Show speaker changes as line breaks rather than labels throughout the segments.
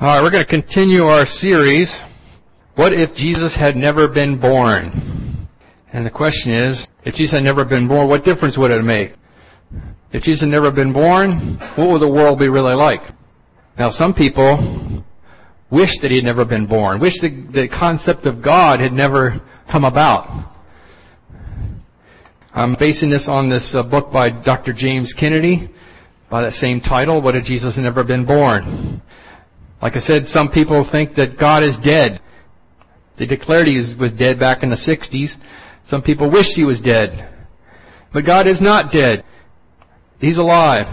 All right, we're going to continue our series, What If Jesus Had Never Been Born? And the question is, if Jesus had never been born, what difference would it make? If Jesus had never been born, what would the world be really like? Now, some people wish that he had never been born, wish the concept of God had never come about. I'm basing this on this book by Dr. James Kennedy, by that same title, What If Jesus Had Never Been Born? Like I said, some people think that God is dead. They declared he was dead back in the 60s. Some people wish he was dead. But God is not dead. He's alive.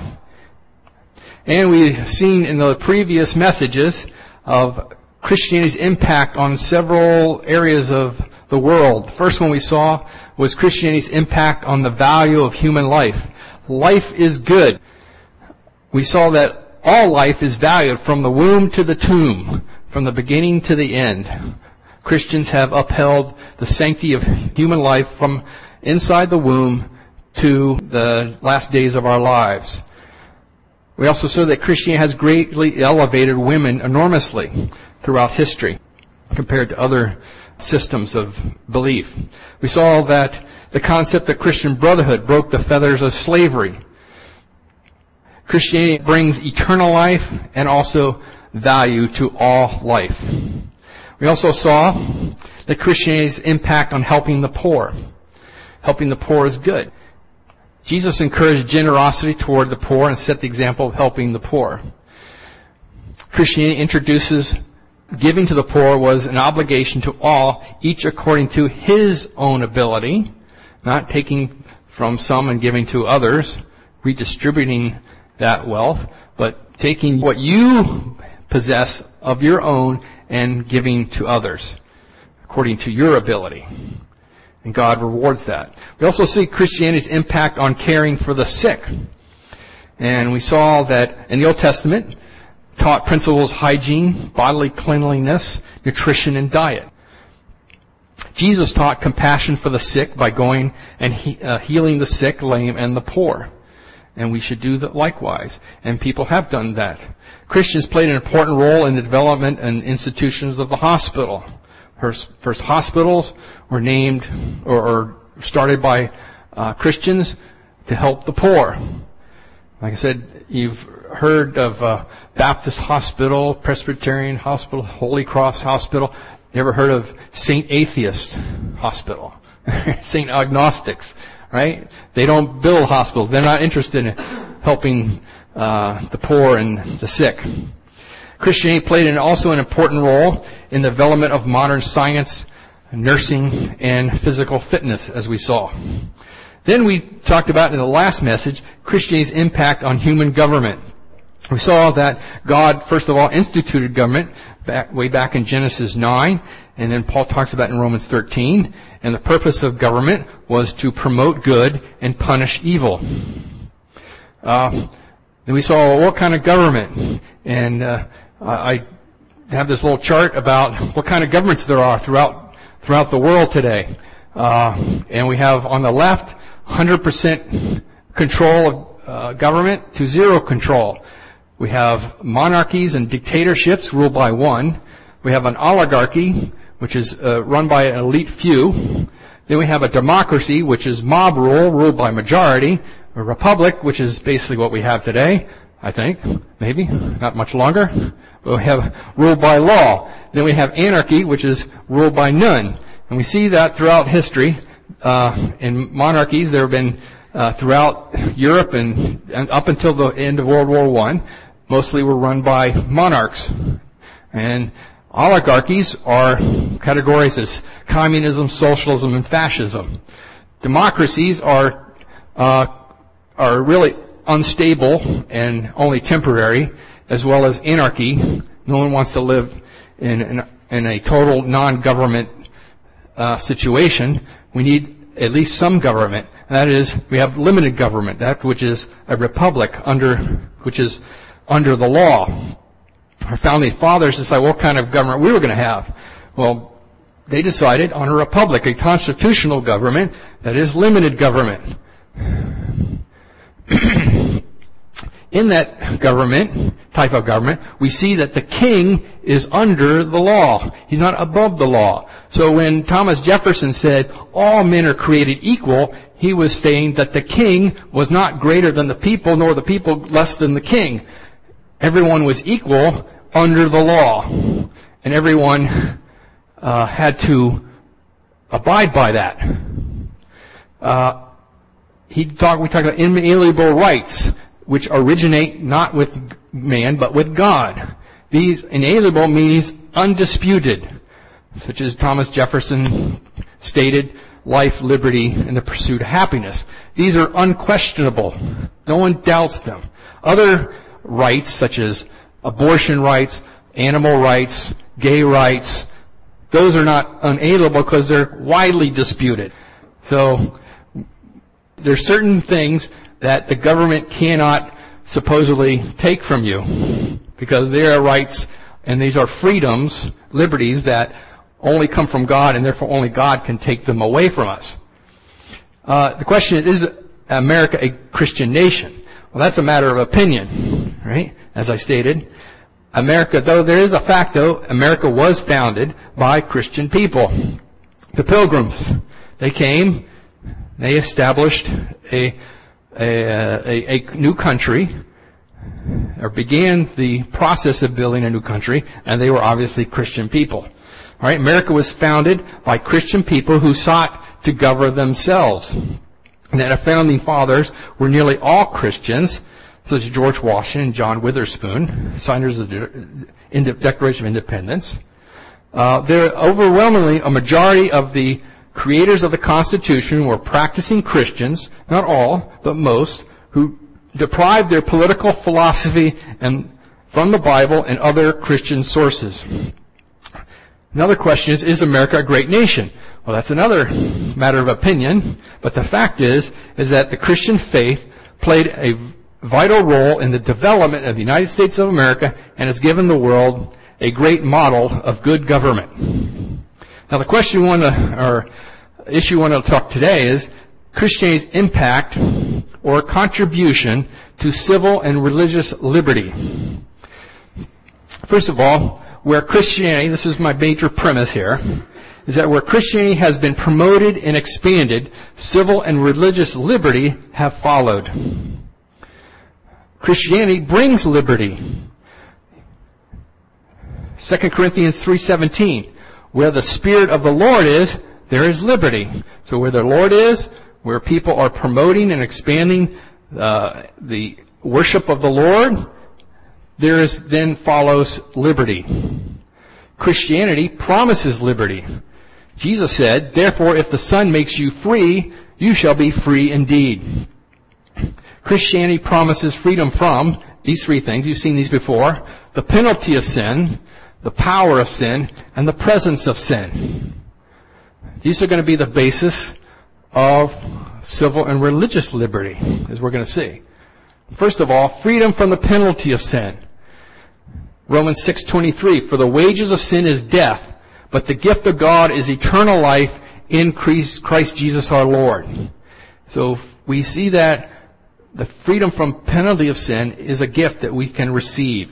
And we've seen in the previous messages of Christianity's impact on several areas of the world. The first one we saw was Christianity's impact on the value of human life. Life is good. We saw that all life is valued from the womb to the tomb, from the beginning to the end. Christians have upheld the sanctity of human life from inside the womb to the last days of our lives. We also saw that Christianity has greatly elevated women enormously throughout history compared to other systems of belief. We saw that the concept of Christian brotherhood broke the fetters of slavery. Christianity brings eternal life and also value to all life. We also saw that Christianity's impact on helping the poor. Helping the poor is good. Jesus encouraged generosity toward the poor and set the example of helping the poor. Christianity introduces giving to the poor was an obligation to all, each according to his own ability, not taking from some and giving to others, redistributing that wealth, but taking what you possess of your own and giving to others according to your ability. And God rewards that. We also see Christianity's impact on caring for the sick. And we saw that in the Old Testament taught principles of hygiene, bodily cleanliness, nutrition, and diet. Jesus taught compassion for the sick by going and healing the sick, lame, and the poor. And we should do that likewise. And people have done that. Christians played an important role in the development and institutions of the hospital. First hospitals were named or started by Christians to help the poor. Like I said, you've heard of Baptist Hospital, Presbyterian Hospital, Holy Cross Hospital. You ever heard of Saint Atheist Hospital? Saint Agnostics, right? They don't build hospitals. They're not interested in helping the poor and the sick. Christianity played also an important role in the development of modern science, nursing, and physical fitness, as we saw. Then we talked about in the last message, Christianity's impact on human government. We saw that God, first of all, instituted government way back in Genesis 9, and then Paul talks about in Romans 13, and the purpose of government was to promote good and punish evil. Then we saw what kind of government, and I have this little chart about what kind of governments there are throughout the world today. And we have on the left 100% control of government to zero control. We have monarchies and dictatorships ruled by one. We have an oligarchy, which is run by an elite few. Then we have a democracy, which is mob rule, ruled by majority. A republic, which is basically what we have today, I think, maybe, not much longer. But we have ruled by law. Then we have anarchy, which is ruled by none. And we see that throughout history. In monarchies, there have been throughout Europe and up until the end of World War I, mostly were run by monarchs. And oligarchies are categorized as communism, socialism, and fascism. Democracies are really unstable and only temporary, as well as anarchy. No one wants to live in a total non-government situation. We need at least some government. That is, we have limited government, that which is a republic which is under the law. Our founding fathers decided what kind of government we were going to have. Well, they decided on a republic, a constitutional government that is limited government. in that government, type of government, we see that the king is under the law. He's not above the law. So when Thomas Jefferson said all men are created equal, he was saying that the king was not greater than the people, nor the people less than the king. Everyone was equal under the law, and everyone had to abide by that. We talked about inalienable rights, which originate not with man, but with God. These inalienable means undisputed, such as Thomas Jefferson stated, life, liberty, and the pursuit of happiness. These are unquestionable. No one doubts them. Other rights, such as abortion rights, animal rights, gay rights, those are not unalienable because they're widely disputed. So there's certain things that the government cannot supposedly take from you because they are rights and these are freedoms, liberties that only come from God, and therefore only God can take them away from us. The question is America a Christian nation? Well, that's a matter of opinion, right? As I stated, America, though there is a fact, though, America was founded by Christian people. The Pilgrims, they came, they established a new country, or began the process of building a new country, and they were obviously Christian people. All right, America was founded by Christian people who sought to govern themselves. And that our founding fathers were nearly all Christians, such as George Washington and John Witherspoon, signers of the Declaration of Independence. They're overwhelmingly a majority of the creators of the Constitution were practicing Christians, not all, but most, who deprived their political philosophy and from the Bible and other Christian sources. Another question is America a great nation? Well, that's another matter of opinion, but the fact is that the Christian faith played a vital role in the development of the United States of America and has given the world a great model of good government. Now, the question issue we want to talk today is Christianity's impact or contribution to civil and religious liberty. First of all, where Christianity, this is my major premise here, is that where Christianity has been promoted and expanded, civil and religious liberty have followed. Christianity brings liberty. 2 Corinthians 3:17, where the Spirit of the Lord is, there is liberty. So where the Lord is, where people are promoting and expanding the worship of the Lord, then follows liberty. Christianity promises liberty. Jesus said, therefore, if the Son makes you free, you shall be free indeed. Christianity promises freedom from these three things. You've seen these before. The penalty of sin, the power of sin, and the presence of sin. These are going to be the basis of civil and religious liberty, as we're going to see. First of all, freedom from the penalty of sin. Romans 6:23, for the wages of sin is death, but the gift of God is eternal life in Christ Jesus our Lord. So we see that the freedom from penalty of sin is a gift that we can receive.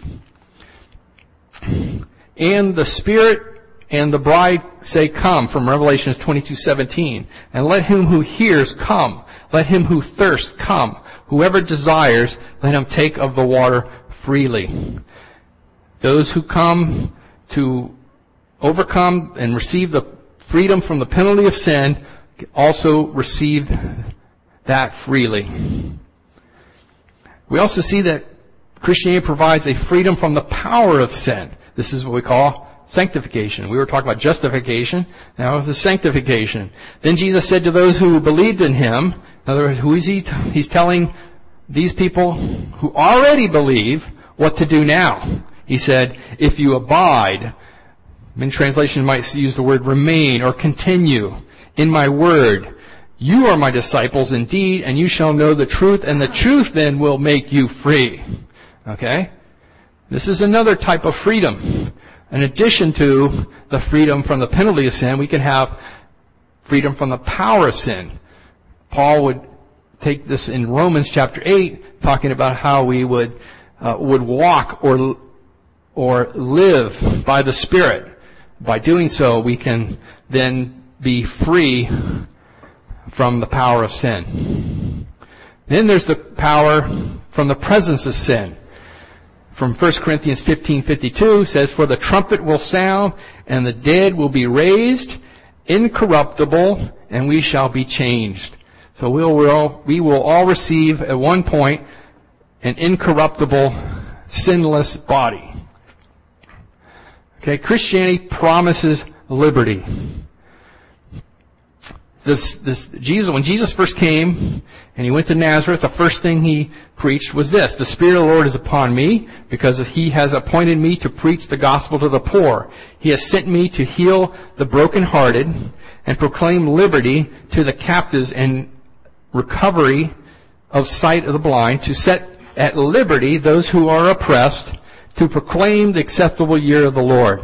And the Spirit and the bride say, come, from Revelation 22:17. And let him who hears come. Let him who thirsts come. Whoever desires, let him take of the water freely. Those who come to overcome and receive the freedom from the penalty of sin also receive that freely. We also see that Christianity provides a freedom from the power of sin. This is what we call sanctification. We were talking about justification. Now it's the sanctification. Then Jesus said to those who believed in him, in other words, who is he? He's telling these people who already believe what to do now. He said, if you abide, in translation might use the word remain or continue in my word, you are my disciples indeed, and you shall know the truth, and the truth then will make you free. Okay? This is another type of freedom. In addition to the freedom from the penalty of sin, we can have freedom from the power of sin. Paul would take this in Romans chapter 8, talking about how we would walk or live by the Spirit. By doing so, we can then be free from the power of sin. Then there's the power from the presence of sin. From 1 Corinthians 15:52 says, "For the trumpet will sound, and the dead will be raised, incorruptible, and we shall be changed." So we will all receive at one point an incorruptible, sinless body. Okay, Christianity promises liberty. When Jesus first came and he went to Nazareth, the first thing he preached was this: "The Spirit of the Lord is upon me, because he has appointed me to preach the gospel to the poor. He has sent me to heal the brokenhearted and proclaim liberty to the captives and recovery of sight of the blind, to set at liberty those who are oppressed, to proclaim the acceptable year of the Lord."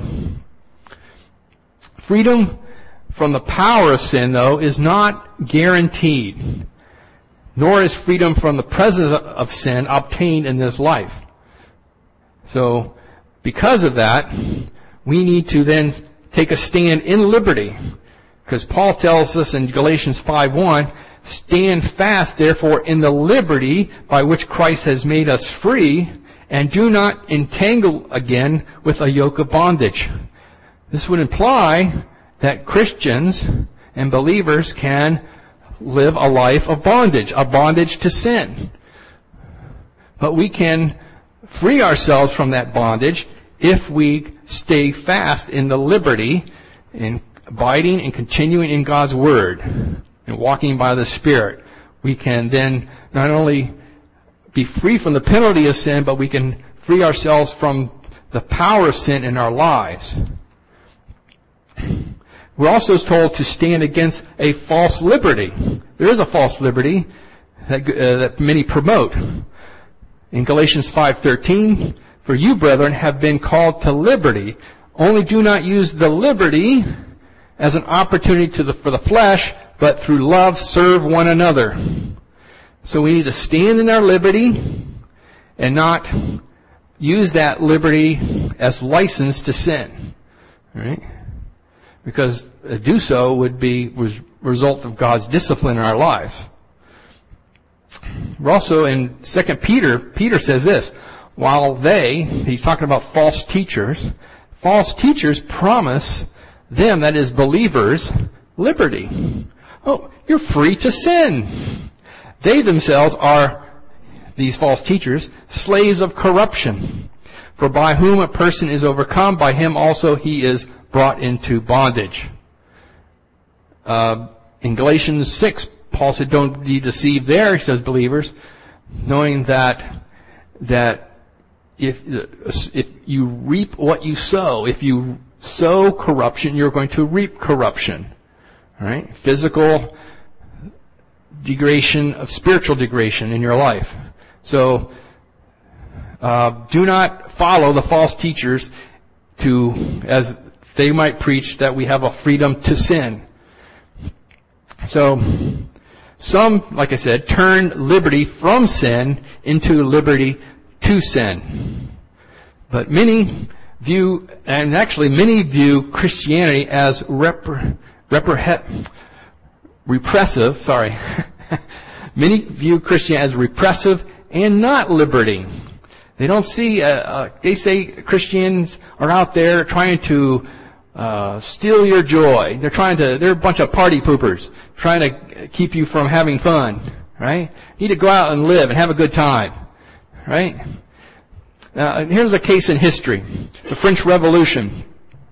Freedom from the power of sin, though, is not guaranteed, nor is freedom from the presence of sin obtained in this life. So, because of that, we need to then take a stand in liberty, because Paul tells us in Galatians 5:1, "Stand fast, therefore, in the liberty by which Christ has made us free, and do not entangle again with a yoke of bondage." This would imply that Christians and believers can live a life of bondage, a bondage to sin. But we can free ourselves from that bondage if we stay fast in the liberty, in abiding and continuing in God's Word, and walking by the Spirit. We can then not only be free from the penalty of sin, but we can free ourselves from the power of sin in our lives. We're also told to stand against a false liberty. There is a false liberty that many promote. In Galatians 5:13, "For you, brethren, have been called to liberty. Only do not use the liberty as an opportunity for the flesh, but through love serve one another." So we need to stand in our liberty and not use that liberty as license to sin. All right? Because to do so would be result of God's discipline in our lives. We're also in 2 Peter says this: while he's talking about false teachers promise them, that is believers, liberty. Oh, you're free to sin. They themselves are, these false teachers, slaves of corruption. For by whom a person is overcome, by him also he is brought into bondage. In Galatians 6, Paul said, "Don't be deceived there," he says, believers, knowing that if you reap what you sow, if you sow corruption, you're going to reap corruption. All right? Physical degradation, of spiritual degradation in your life. So, do not follow the false teachers as they might preach that we have a freedom to sin. So, some, like I said, turn liberty from sin into liberty to sin. But many view Christianity as repressive, sorry. Many view Christianity as repressive and not liberating. They don't see, they say Christians are out there trying to steal your joy. They're a bunch of party poopers, trying to keep you from having fun, right? You need to go out and live and have a good time, right? Here's a case in history. The French Revolution.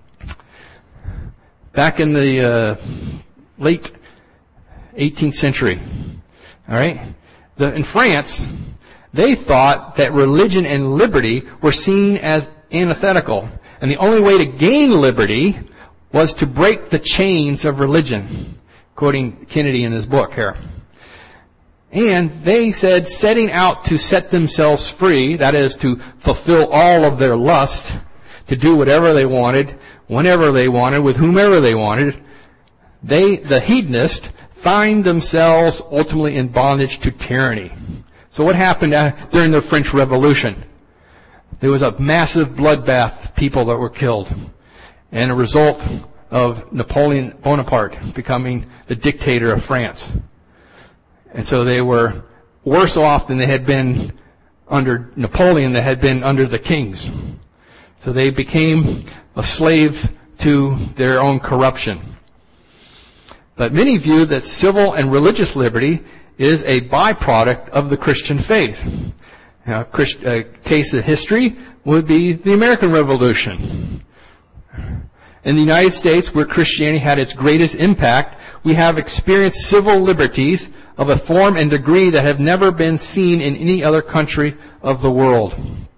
Back in the late 18th century, all right? In France, they thought that religion and liberty were seen as antithetical. And the only way to gain liberty was to break the chains of religion, quoting Kennedy in his book here. And they said, setting out to set themselves free, that is, to fulfill all of their lust, to do whatever they wanted, whenever they wanted, with whomever they wanted, the hedonists find themselves ultimately in bondage to tyranny. So what happened during the French Revolution? There was a massive bloodbath, people that were killed, and a result of Napoleon Bonaparte becoming the dictator of France. And so they were worse off than they had been under Napoleon, that had been under the kings. So they became a slave to their own corruption. But many view that civil and religious liberty is a byproduct of the Christian faith. Now, a case of history would be the American Revolution. In the United States, where Christianity had its greatest impact, we have experienced civil liberties of a form and degree that have never been seen in any other country of the world.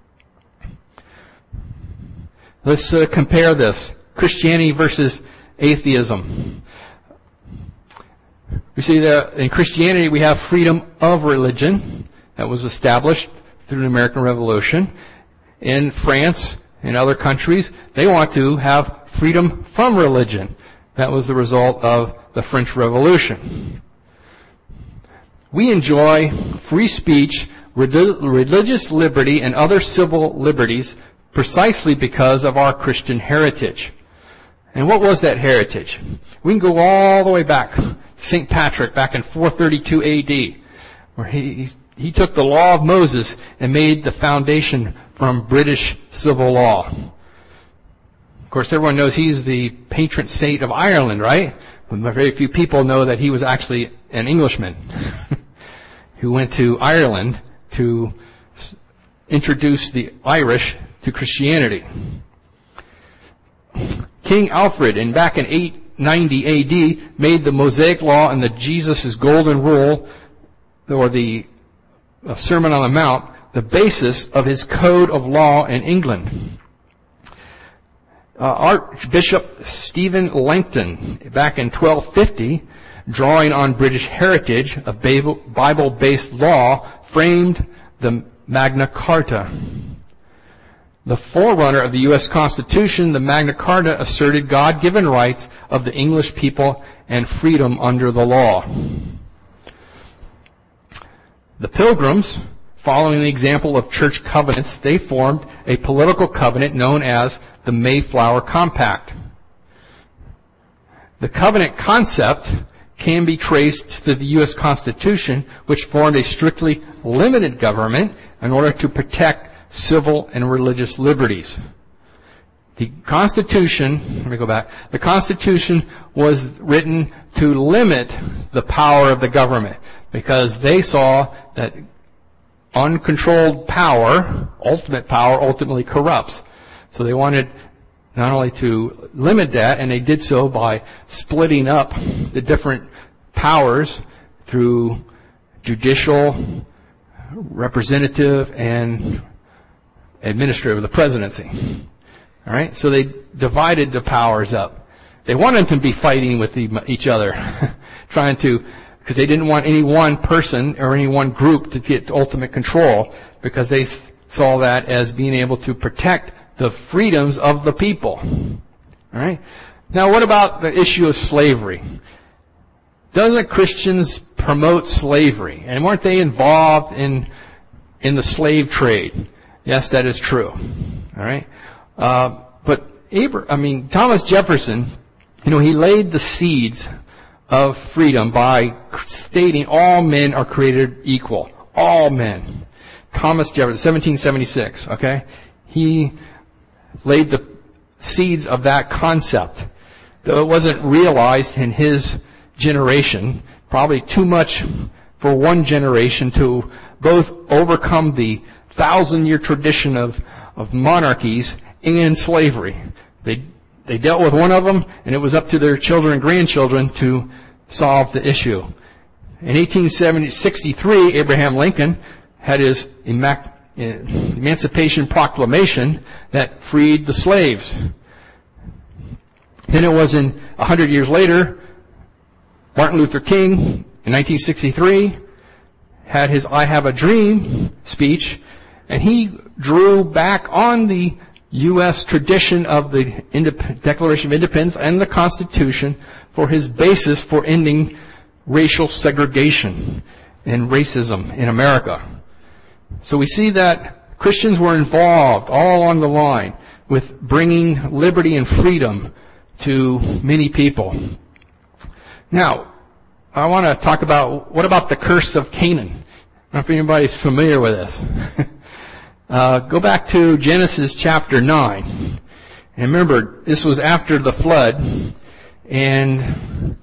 Let's compare this. Christianity versus atheism. We see that in Christianity we have freedom of religion that was established through the American Revolution. In France and other countries, they want to have freedom from religion. That was the result of the French Revolution. We enjoy free speech, religious liberty, and other civil liberties precisely because of our Christian heritage. And what was that heritage? We can go all the way back. St. Patrick, back in 432 A.D., where he took the law of Moses and made the foundation from British civil law. Of course, everyone knows he's the patron saint of Ireland, right? But very few people know that he was actually an Englishman who went to Ireland to introduce the Irish to Christianity. King Alfred, back in 890 A.D., made the Mosaic Law and the Jesus' Golden Rule, or the Sermon on the Mount, the basis of his code of law in England. Archbishop Stephen Langton, back in 1250, drawing on British heritage of Bible-based law, framed the Magna Carta. The forerunner of the U.S. Constitution, the Magna Carta asserted God-given rights of the English people and freedom under the law. The Pilgrims, following the example of church covenants, they formed a political covenant known as the Mayflower Compact. The covenant concept can be traced to the U.S. Constitution, which formed a strictly limited government in order to protect civil and religious liberties. The Constitution, the Constitution was written to limit the power of the government because they saw that uncontrolled power, ultimate power, ultimately corrupts. So they wanted not only to limit that, and they did so by splitting up the different powers through judicial, representative, and administrative, the presidency. All right, so they divided the powers up. They wanted them to be fighting with each other, trying to, because they didn't want any one person or any one group to get ultimate control, because they saw that as being able to protect the freedoms of the people. All right. Now, what about the issue of slavery? Doesn't Christians promote slavery? And weren't they involved in the slave trade? Yes, that is true. All right. But Thomas Jefferson, he laid the seeds of freedom by stating all men are created equal. All men. Thomas Jefferson, 1776, okay? He laid the seeds of that concept. Though it wasn't realized in his generation, probably too much for one generation to both overcome the 1,000-year tradition of monarchies and slavery. They dealt with one of them, and it was up to their children and grandchildren to solve the issue. In 1863, Abraham Lincoln had his Emancipation Proclamation that freed the slaves. Then it was 100 years later, Martin Luther King, in 1963, had his I Have a Dream speech, and he drew back on the U.S. tradition of the Declaration of Independence and the Constitution for his basis for ending racial segregation and racism in America. So we see that Christians were involved all along the line with bringing liberty and freedom to many people. Now, I want to talk about, what about the curse of Canaan? I don't know if anybody's familiar with this. Go back to Genesis chapter 9. And remember, this was after the flood, and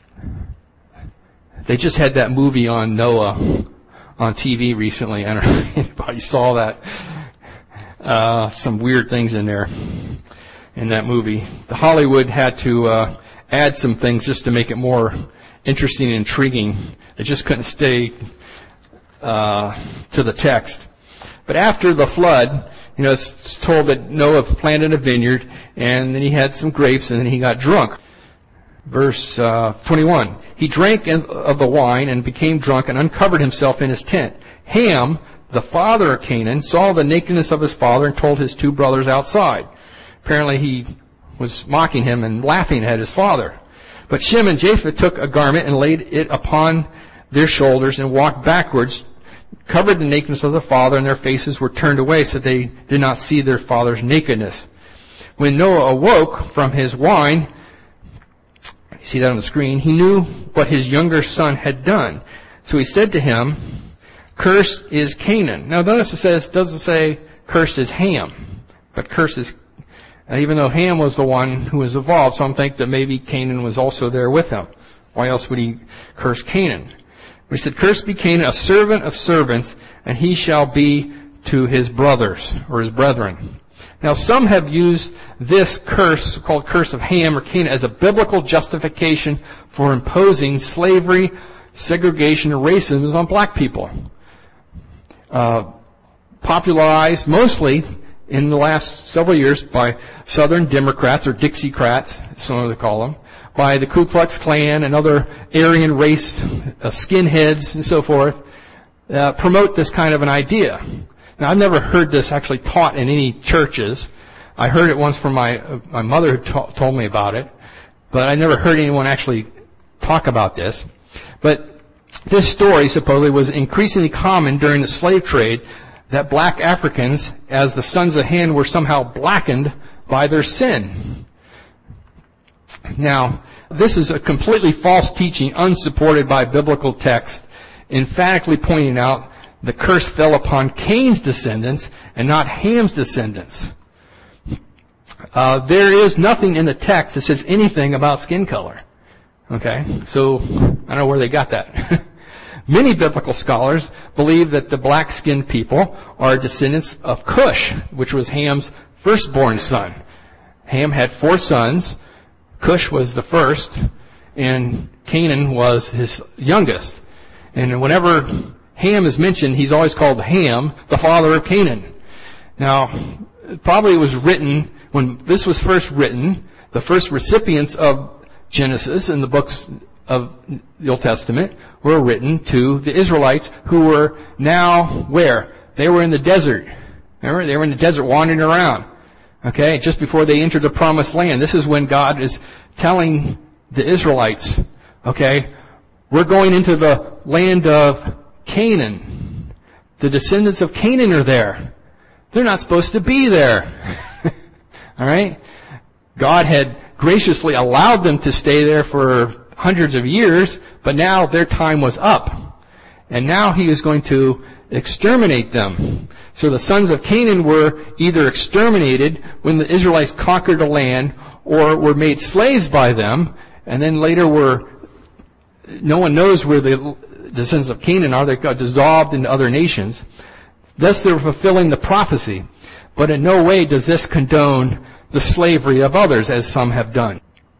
they just had that movie on Noah on TV recently. I don't know if anybody saw that. Some weird things in there in that movie. The Hollywood had to add some things just to make it more interesting and intriguing. It just couldn't stay to the text. But after the flood, it's told that Noah planted a vineyard, and then he had some grapes, and then he got drunk. Verse 21. He drank of the wine and became drunk and uncovered himself in his tent. Ham, the father of Canaan, saw the nakedness of his father and told his two brothers outside. Apparently he was mocking him and laughing at his father. But Shem and Japheth took a garment and laid it upon their shoulders and walked backwards, covered the nakedness of the father, and their faces were turned away so they did not see their father's nakedness. When Noah awoke from his wine, you see that on the screen, he knew what his younger son had done. So he said to him, "Cursed is Canaan." Now notice it doesn't say cursed is Ham, but cursed is, even though Ham was the one who was involved, some think that maybe Canaan was also there with him. Why else would he curse Canaan? He said, "Cursed be Canaan, a servant of servants, and he shall be to his brothers," or his brethren. Now some have used this curse, called curse of Ham or Canaan, as a biblical justification for imposing slavery, segregation, and racism on black people. Popularized mostly in the last several years by Southern Democrats, or Dixiecrats, some of them call them, by the Ku Klux Klan and other Aryan race skinheads and so forth, promote this kind of an idea. Now, I've never heard this actually taught in any churches. I heard it once from my mother who told me about it, but I never heard anyone actually talk about this. But this story supposedly was increasingly common during the slave trade, that black Africans, as the sons of Ham, were somehow blackened by their sin. Now, this is a completely false teaching, unsupported by biblical text, emphatically pointing out the curse fell upon Cain's descendants and not Ham's descendants. There is nothing in the text that says anything about skin color. Okay? So, I don't know where they got that. Many biblical scholars believe that the black-skinned people are descendants of Cush, which was Ham's firstborn son. Ham had 4 sons. Cush was the first, and Canaan was his youngest. And whenever Ham is mentioned, he's always called Ham, the father of Canaan. Now, probably it was written, when this was first written, the first recipients of Genesis and the books of the Old Testament were written to the Israelites, who were now where? They were in the desert. Remember? They were in the desert wandering around. Okay? Just before they entered the promised land. This is when God is telling the Israelites, okay, we're going into the land of Canaan. The descendants of Canaan are there. They're not supposed to be there. Alright? God had graciously allowed them to stay there for hundreds of years, but now their time was up. And now He is going to exterminate them. So the sons of Canaan were either exterminated when the Israelites conquered the land, or were made slaves by them, and then later no one knows where the descendants of Canaan are. They got dissolved into other nations. Thus they're fulfilling the prophecy. But in no way does this condone the slavery of others, as some have done.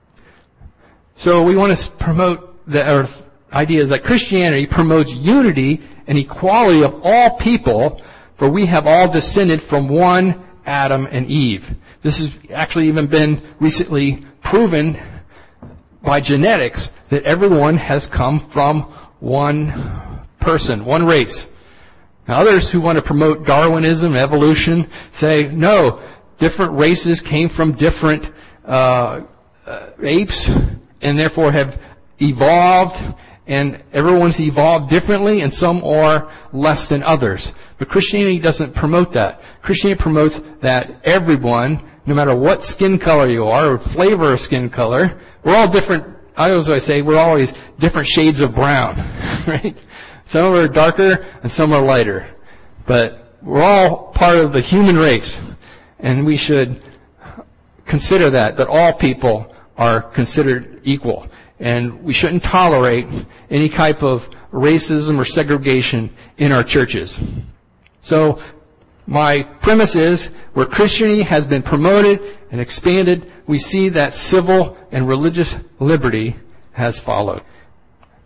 So we want to promote our ideas that Christianity promotes unity and equality of all people, for we have all descended from one Adam and Eve. This has actually even been recently proven by genetics, that everyone has come from one person, one race. Now, others who want to promote Darwinism, evolution, say, no, different races came from different apes, and therefore have evolved And everyone's evolved differently, and some are less than others. But Christianity doesn't promote that. Christianity promotes that everyone, no matter what skin color you are, or flavor of skin color, we're all different. I always say we're always different shades of brown, right? Some are darker and some are lighter. But we're all part of the human race. And we should consider that all people are considered equal. And we shouldn't tolerate any type of racism or segregation in our churches. So my premise is, where Christianity has been promoted and expanded, we see that civil and religious liberty has followed.